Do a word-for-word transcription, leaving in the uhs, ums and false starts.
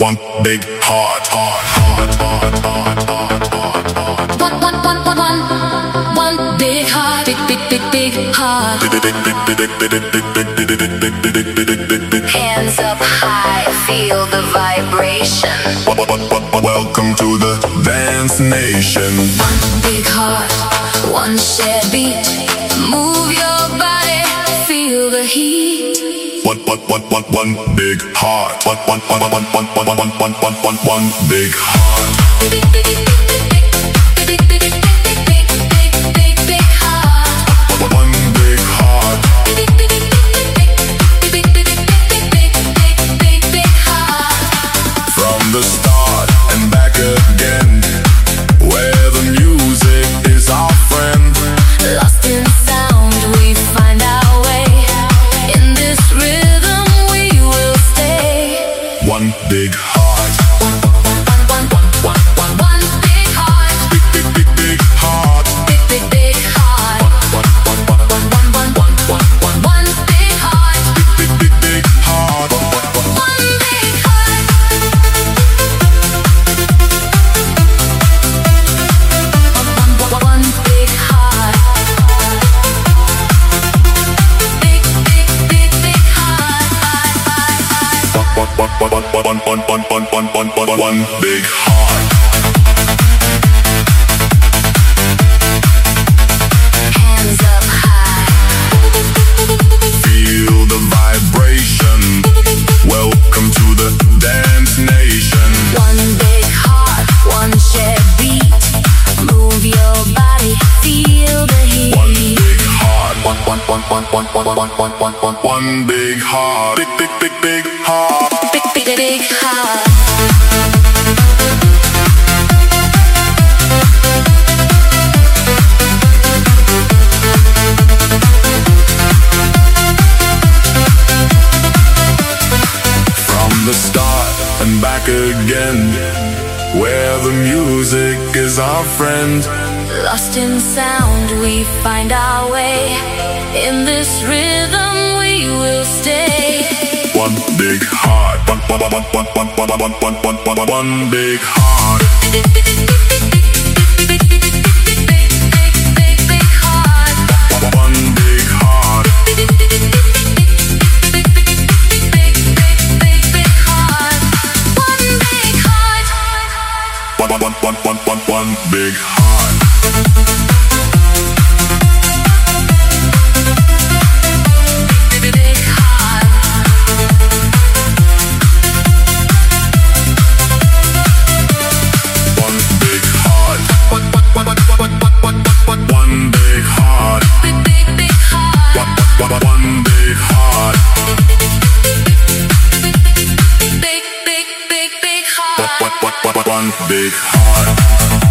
one big heart, heart, heart, heart, heart, heart, heart, heart. One, one, one, one, one, one big heart, big, big, big, big heart. Hands up high, feel the vibration. Welcome to the dance nation. One big heart, one shared beat. Move your body, feel the heat. One, one, one, one, one big heart. One, one, one, one, one, one, one, one, one, one, one big heart. Big, big, big, big, big, big, big, big, big, big, big heart. One big heart. Big, big, big, big, big, big, big, big, big, big heart. From the start and back again, where the music is our friend. Lost in sound, we find our way. In this rhythm, we will stay. One big heart. One, one, one, one, one, one big heart. Big, big, big, big heart. Big, big, big heart. One, one, one, one, One, one, one, one, one, one big heart. big, big, big heart. One big heart. One, one, one big heart. Big, big, big, big heart. One, one, one, one, one, one, one, one, one, one, one, one big heart. Hands up high. Feel the vibration. Welcome to the dance nation. One big heart, one shared beat. Move your body, feel the heat. One big heart. One, one, one, one, one, one, one, one, one, one, one big heart. Big, big, big, big heart. Big, big, big heart. From the start and back again, where the music is our friend. Lost in sound, we find our way. In this rhythm, we will stay. One big heart. One, one, one, one, one, one, one, one, one, one, one, one big heart. Big, big, big, big, big, big heart. One big heart. Big, big, big, big heart. One big heart. One, one, one, one, one, one big heart. Big heart. One big heart. One, one, one, one, one, one, one, one big heart. Big, big, big heart. One, one, one, one big heart. Big, big, big, big heart. One, one, one, one, one big heart.